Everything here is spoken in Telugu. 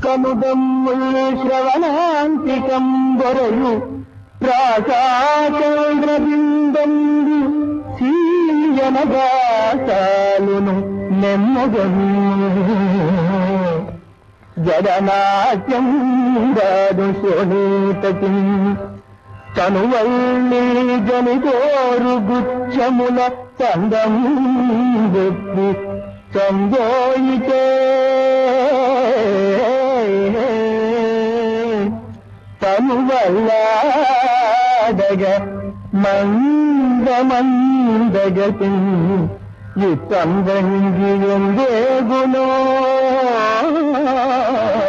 కనుదమ్ముల్ శ్రవణాంతికం బొరయు ప్రాసాచంద్రబింబంబు సీయనగాసాలును నెమ్మగము జగన్నాట్యం గాదు శోణీతకి తనువల్లి జనికోరు గుచ్చముల చందం వెప్పి సంజోయితే తనువల్లాడగ మందమందగతి యుత్తందంగి ఎందేగునో